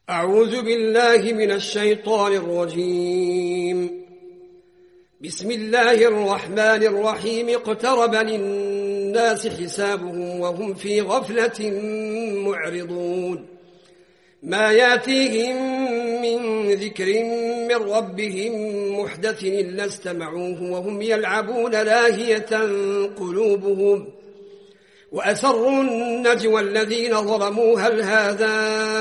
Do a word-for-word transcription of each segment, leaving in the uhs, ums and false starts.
أعوذ بالله من الشيطان الرجيم. بسم الله الرحمن الرحيم. اقترب للناس حسابهم وهم في غفلة معرضون. ما ياتيهم من ذكر من ربهم محدث إلا استمعوه وهم يلعبون لاهية قلوبهم وأسروا النجوى الذين ظلموا هل هذا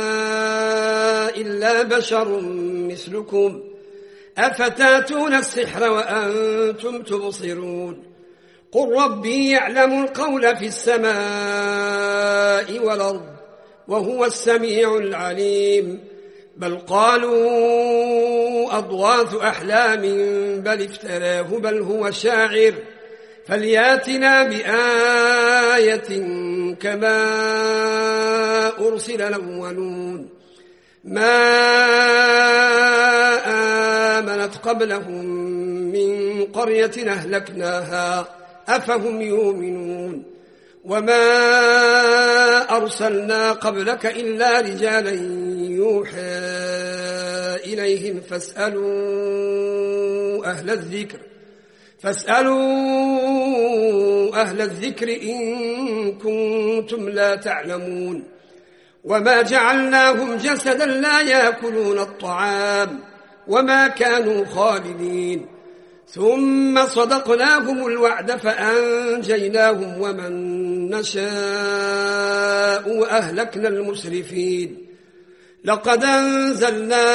إلا بشر مثلكم أفتاتون السحر وأنتم تبصرون. قل ربي يعلم القول في السماء والأرض وهو السميع العليم. بل قالوا أضغاث أحلام بل افتراه بل هو شاعر فلياتنا بآية كما أرسل الأولون. ما آمنت قبلهم من قرية أهلكناها أفهم يؤمنون. وما أرسلنا قبلك إلا رجالا يوحى إليهم فاسألوا أهل الذكر فاسألوا أهل الذكر إن كنتم لا تعلمون. وما جعلناهم جسدا لا يأكلون الطعام وما كانوا خالدين ثم صدقناهم الوعد فأنجيناهم ومن نشاء وأهلكنا المسرفين. لقد أنزلنا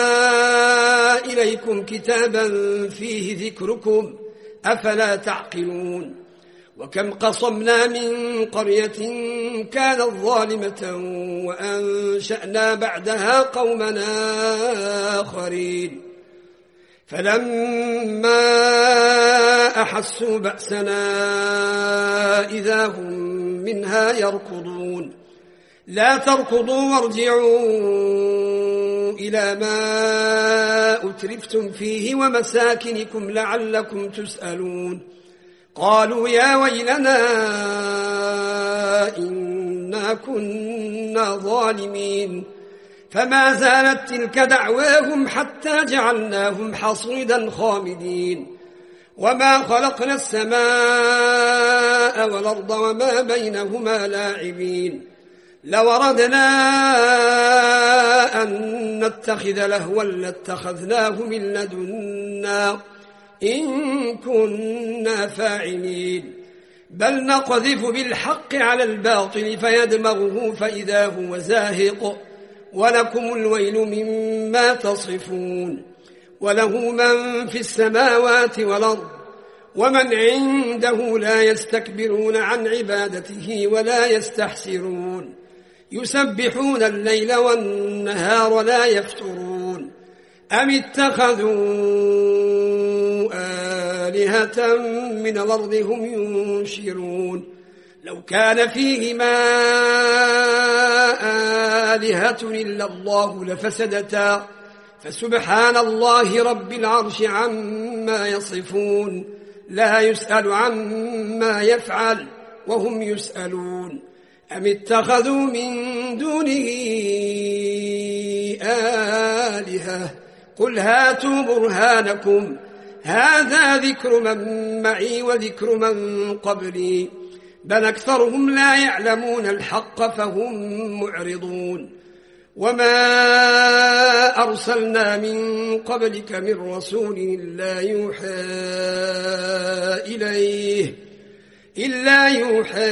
إليكم كتابا فيه ذكركم أفلا تعقلون. وكم قصمنا من قرية كانت ظالمة وأنشأنا بعدها قومنا آخرين فلما أحسوا بأسنا إذا هم منها يركضون. لا تركضوا وارجعوا إلى ما أترفتم فيه ومساكنكم لعلكم تسألون. قالوا يا ويلنا إنا كنا ظالمين. فما زالت تلك دعواهم حتى جعلناهم حصيدا خامدين. وما خلقنا السماء والأرض وما بينهما لاعبين. لو أردنا أن نتخذ لهوا لاتخذناه من لدنا إن كنا فاعلين. بل نقذف بالحق على الباطل فيدمغه فإذا هو زاهق ولكم الويل مما تصفون. وله من في السماوات والأرض ومن عنده لا يستكبرون عن عبادته ولا يستحسرون. يسبحون الليل والنهار لا يفترون. أم اتخذوا آلهة من الأرض هم ينشرون. لو كان فيهما آلهة إلا الله لفسدتا فسبحان الله رب العرش عما يصفون. لا يسأل عما يفعل وهم يسألون. أم اتخذوا من دونه آلهة قل هاتوا برهانكم هذا ذكر من معي وذكر من قبلي بل أكثرهم لا يعلمون الحق فهم معرضون. وما أرسلنا من قبلك من رسول إلا يوحى إليه إلا يوحى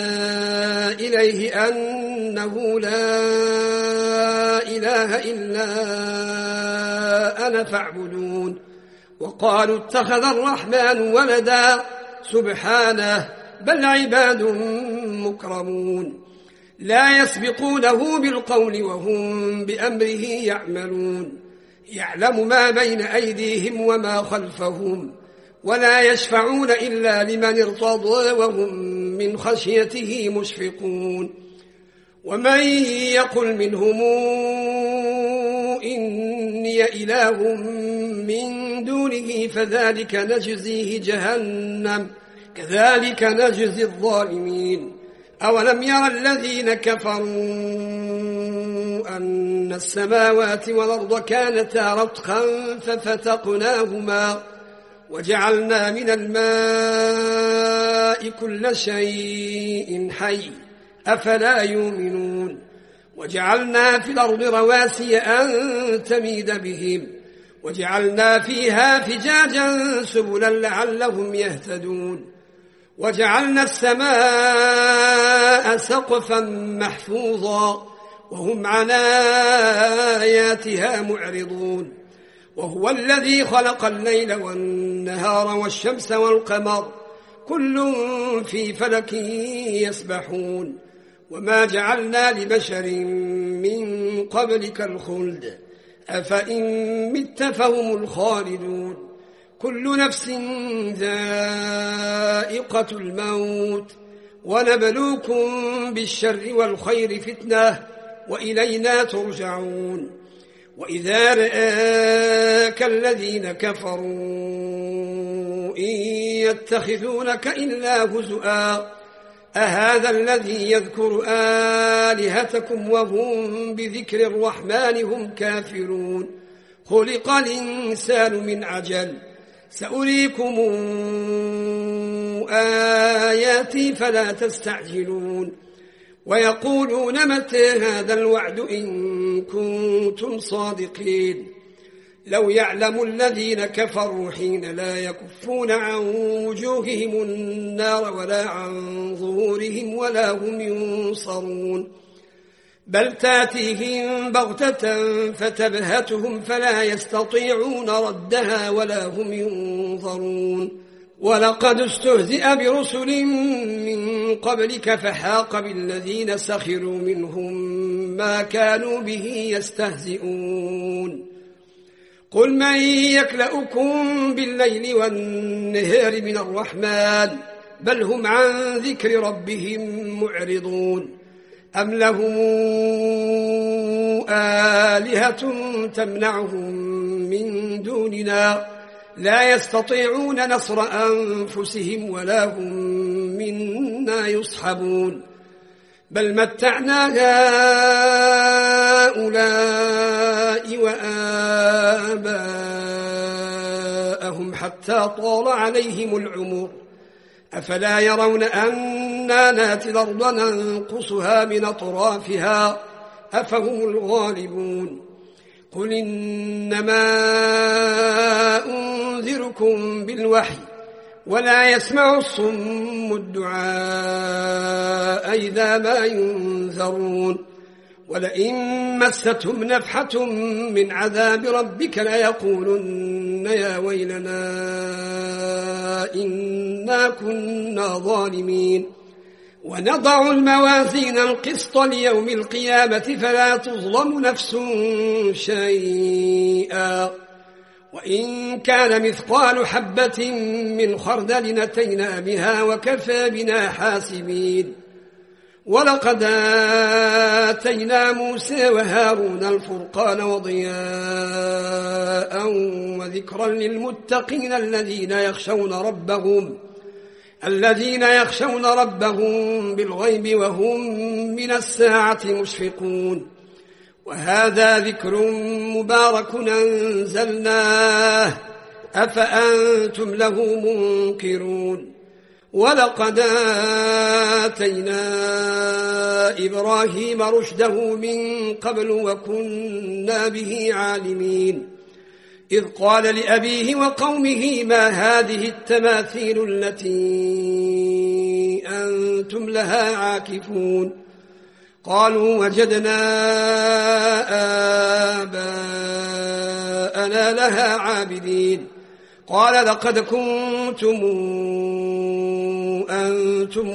إليه أنه لا إله إلا أنا فاعبدون. وقالوا اتخذ الرحمن ولدا سبحانه بل عباد مكرمون لا يسبقونه بالقول وهم بأمره يعملون. يعلم ما بين أيديهم وما خلفهم ولا يشفعون إلا لمن ارتضى وهم من خشيته مشفقون. ومن يقل منهم إني إله من دونه فذلك نجزيه جهنم كذلك نجزي الظالمين. أولم يرى الذين كفروا أن إن السماوات والأرض كانتا رتقا ففتقناهما وجعلنا من الماء كل شيء حي أفلا يؤمنون وجعلنا في الأرض رواسي أن تميد بهم وجعلنا فيها فجاجا سبلا لعلهم يهتدون وجعلنا السماء سقفا محفوظا وهم عن آياتها معرضون وهو الذي خلق الليل والنهار والشمس والقمر كل في فلك يسبحون وما جعلنا لبشر من قبلك الخلد أفإن مت فهم الخالدون كل نفس ذائقة الموت ونبلوكم بالشر والخير فتنة وإلينا ترجعون وإذا رآك الذين كفروا إن يتخذونك إلا هزؤا أهذا الذي يذكر آلهتكم وهم بذكر الرحمن هم كافرون خلق الإنسان من عجل سأريكم آياتي فلا تستعجلون ويقولون متى هذا الوعد إن كنتم صادقين لو يعلم الذين كفروا حين لا يكفون عن وجوههم النار ولا عن ظهورهم ولا هم ينصرون بل تاتيهم بغتة فتبهتهم فلا يستطيعون ردها ولا هم ينظرون ولقد استهزئ برسل من قبلك فحاق بالذين سخروا منهم ما كانوا به يستهزئون قل من يكلؤكم بالليل والنهار من الرحمن بل هم عن ذكر ربهم معرضون أم لهم آلهة تمنعهم من دوننا لا يستطيعون نصر أنفسهم ولا هم منا يصحبون بل متعنا هؤلاء وآباءهم حتى طال عليهم العمر أفلا يرون أنا ناتي الأرض ننقصها من أطرافها أفهم الغالبون قل إنما أنذركم بالوحي ولا يسمع الصم الدعاء إذا ما ينذرون ولئن مستهم نفحة من عذاب ربك ليقولن يا ويلنا إنا كنا ظالمين ونضع الموازين القسط ليوم القيامة فلا تظلم نفس شيئا وإن كان مثقال حبة من خردل نتينا بها وكفى بنا حاسبين ولقد آتينا موسى وهارون الفرقان وضياء وذكرا للمتقين الذين يخشون ربهم الذين يخشون ربهم بالغيب وهم من الساعة مشفقون وهذا ذكر مبارك أنزلناه أفأنتم له منكرون ولقد آتينا إبراهيم رشده من قبل وكنا به عالمين إذ قال لأبيه وقومه ما هذه التماثيل التي أنتم لها عاكفون قالوا وجدنا آباءنا لها عابدين قال لقد كنتم أنتم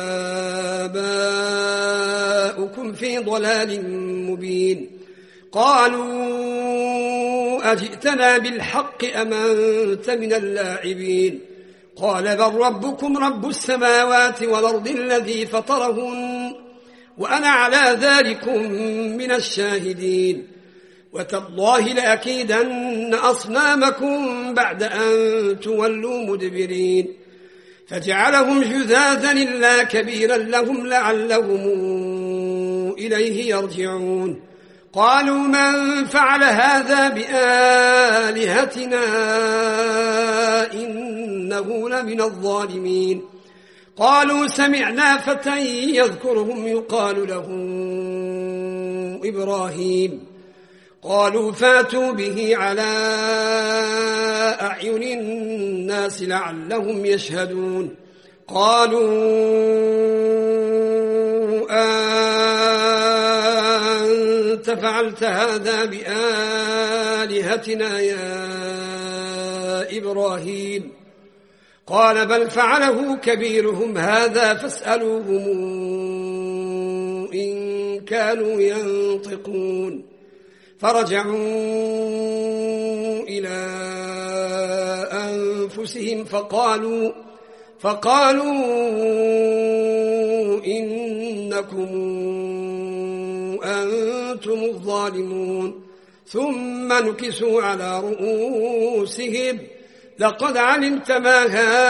وآباؤكم في ضلال مبين قالوا أجئتنا بالحق أم أنت من اللاعبين قال بل ربكم رب السماوات والأرض الذي فطرهن وأنا على ذلكم من الشاهدين وتالله لأكيدن أصنامكم بعد أن تولوا مدبرين فجعلهم جذاذا إلا كبيرا لهم لعلهم إليه يرجعون قالوا من فعل هذا بآلهتنا إنه لمن الظالمين. قالوا سمعنا فتى يذكرهم يقال له إبراهيم. قالوا فاتوا به على أعين الناس لعلهم يشهدون. قالوا أنت فعلت هذا بآلهتنا يا إبراهيم؟ قال بل فعله كبيرهم هذا فاسألوهم إن كانوا ينطقون. فرجعوا إلى أنفسهم فقالوا فقالوا إنكم أنتم الظالمون. ثم نكسوا على رؤوسهم لقد علمت ما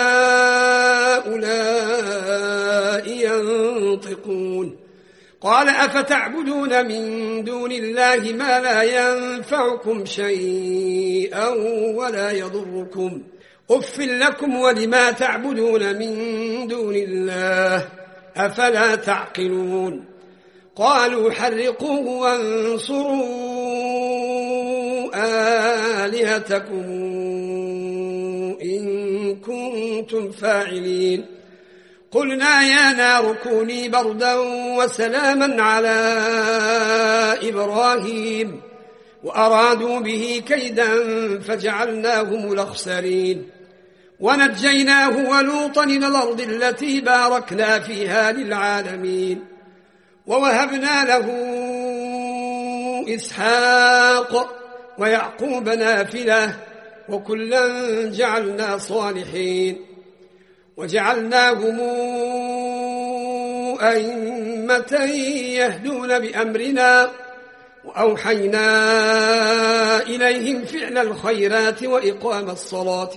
هؤلاء ينطقون. قال أفتعبدون من دون الله ما لا ينفعكم شيئا ولا يضركم أف لكم ولما تعبدون من دون الله أفلا تعقلون. قالوا حرقوه وانصروا آلهتكم إن كنتم فاعلين. قلنا يا نار كوني بردا وسلاما على إبراهيم وأرادوا به كيدا فجعلناهم الأخسرين. ونجيناه ولوطا إلى الأرض التي باركنا فيها للعالمين. ووهبنا له إسحاق ويعقوب نافلة وكلا جعلنا صالحين. وجعلناهم أئمة يهدون بأمرنا وأوحينا إليهم فعل الخيرات وإقام الصلاة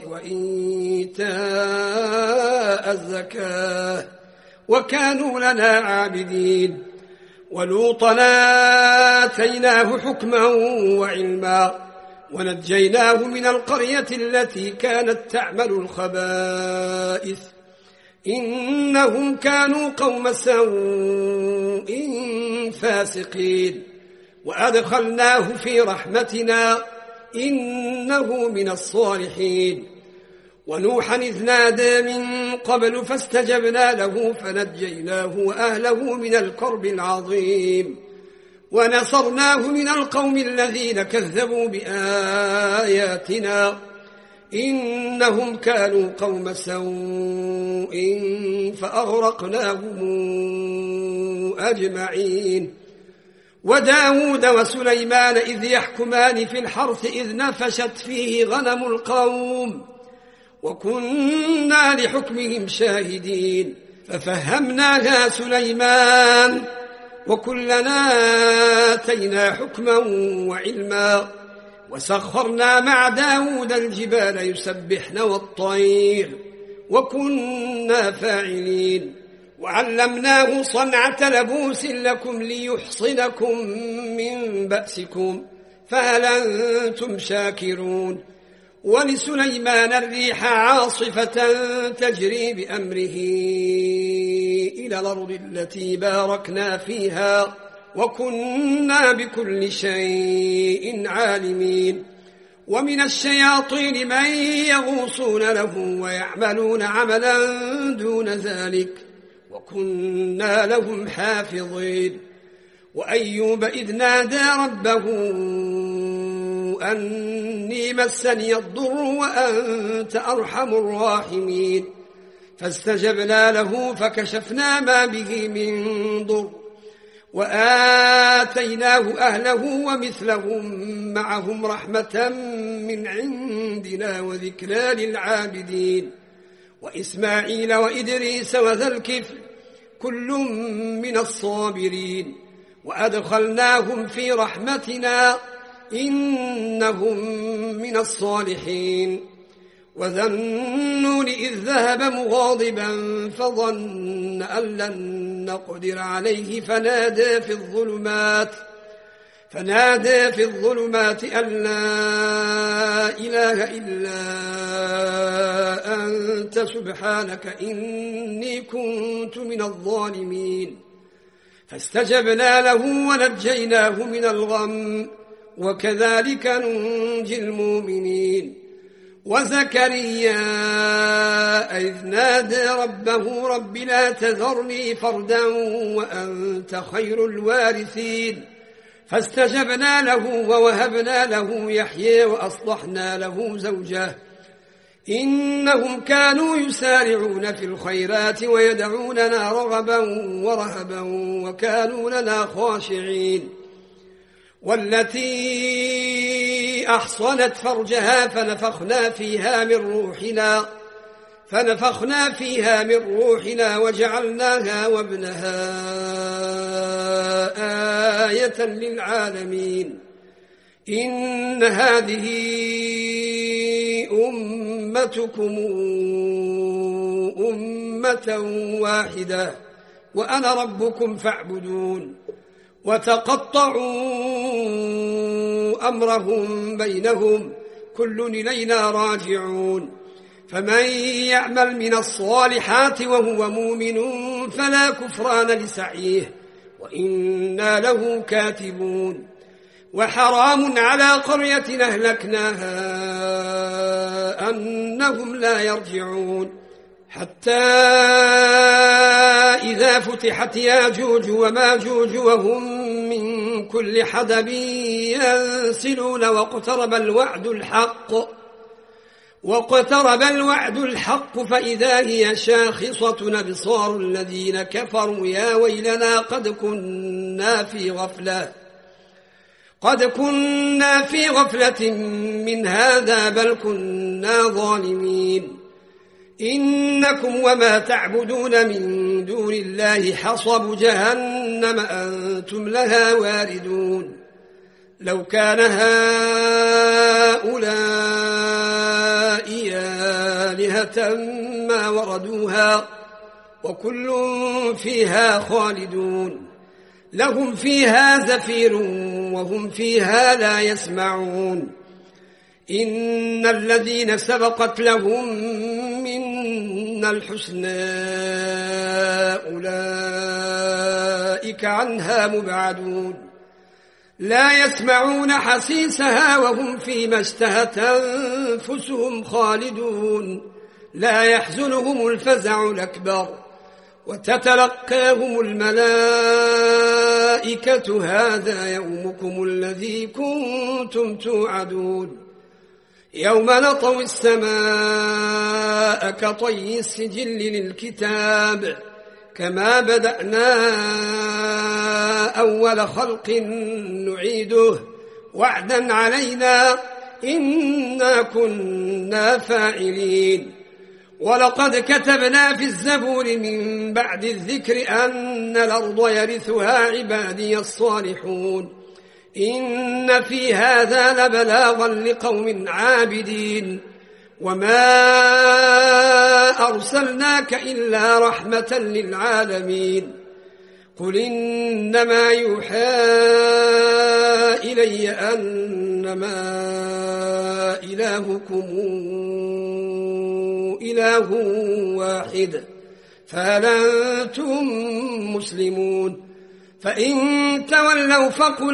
وإيتاء الزكاة وكانوا لنا عابدين. ولوطا آتيناه حكما وعلما ونجيناه من القرية التي كانت تعمل الخبائث إنهم كانوا قوم سوء فاسقين. وأدخلناه في رحمتنا إنه من الصالحين. ونوحا إذ نادى من قبل فاستجبنا له فنجيناه وأهله من الكرب العظيم ونصرناه من القوم الذين كذبوا بآياتنا إنهم كانوا قوم سوء فأغرقناهم أجمعين. وداود وسليمان إذ يحكمان في الحرث إذ نفشت فيه غنم القوم وكنا لحكمهم شاهدين. ففهمناها سليمان وكلنا آتينا حكما وعلما وسخرنا مع داود الجبال يسبحن والطير وكنا فاعلين. وعلمناه صنعة لبوس لكم ليحصنكم من بأسكم فهل أنتم شاكرون. ولسليمان الريح عاصفة تجري بأمره إلى الأرض التي باركنا فيها وكنا بكل شيء عالمين. ومن الشياطين من يغوصون له ويعملون عملا دون ذلك وكنا لهم حافظين. وأيوب إذ نادى ربه أني مسني الضر وأنت أرحم الراحمين فاستجبنا له فكشفنا ما به من ضر وآتيناه أهله ومثلهم معهم رحمة من عندنا وذكرى للعابدين. وإسماعيل وإدريس وذا الكفل كل من الصابرين وأدخلناهم في رحمتنا إنهم من الصالحين. وذا النون إذ ذهب مغاضبا فظن أن لن نقدر عليه فنادى في الظلمات فنادى في الظلمات أن لا إله إلا أنت سبحانك إني كنت من الظالمين فاستجبنا له ونجيناه من الغم وكذلك ننجي المؤمنين وزكريا إذ نادى ربه رب لا تذرني فردا وأنت خير الوارثين فاستجبنا له ووهبنا له يحيى وأصلحنا له زوجه إنهم كانوا يسارعون في الخيرات ويدعوننا رغبا ورهبا وكانوا لنا خاشعين والتي أحصنت فرجها فنفخنا فيها من روحنا فنفخنا فيها من روحنا وجعلناها وابنها آية للعالمين إن هذه أمتكم أمة واحدة وأنا ربكم فاعبدون وتقطعوا أمرهم بينهم كل إلينا راجعون فمن يعمل من الصالحات وهو مؤمن فلا كفران لسعيه وإنا له كاتبون وحرام على قرية أهلكناها أنهم لا يرجعون حتى إذا فتحت ياجوج وماجوج وهم من كل حدب ينسلون واقترب الوعد الحق واقترب الوعد الحق فإذا هي شاخصة أبصار الذين كفروا يا ويلنا قد كنا في غفلة قد كنا في غفلة من هذا بل كنا ظالمين إنكم وما تعبدون من دون الله حصب جهنم أنتم لها واردون لو كان هؤلاء آلهة ما وردوها وكل فيها خالدون لهم فيها زفير وهم فيها لا يسمعون إن الذين سبقت لهم منا الحسنى أولئك عنها مبعدون لا يسمعون حسيسها وهم فيما اشتهت أنفسهم خالدون لا يحزنهم الفزع الأكبر وتتلقاهم الملائكة هذا يومكم الذي كنتم توعدون يوم نطوي السماء كطي السجل للكتاب كما بدأنا أول خلق نعيده وعدا علينا إنا كنا فاعلين ولقد كتبنا في الزبور من بعد الذكر أن الأرض يرثها عبادي الصالحون إن في هذا لبلاغا لقوم عابدين وما أرسلناك إلا رحمة للعالمين قل إنما يوحى إلي أنما إلهكم إله واحد فهل أنتم مسلمون فإن تولوا فقل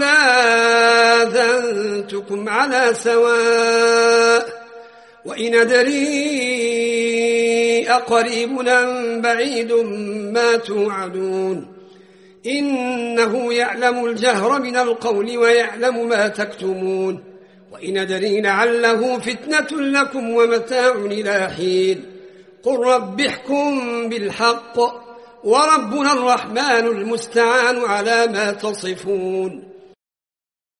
آذنتكم على سواء وإن أدري أقريب أم بعيد ما توعدون إنه يعلم الجهر من القول ويعلم ما تكتمون وإن أدري لعله فتنة لكم ومتاع إلى حين قل رب احكم بالحق وربنا الرحمن المستعان على ما تصفون